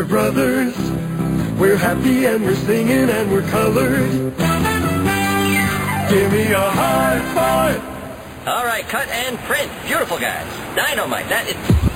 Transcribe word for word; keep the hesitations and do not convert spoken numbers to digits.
brothers. We're happy and we're singing and we're colored. Give me a high five. All right, cut and print. Beautiful, guys. Dynamite. That is...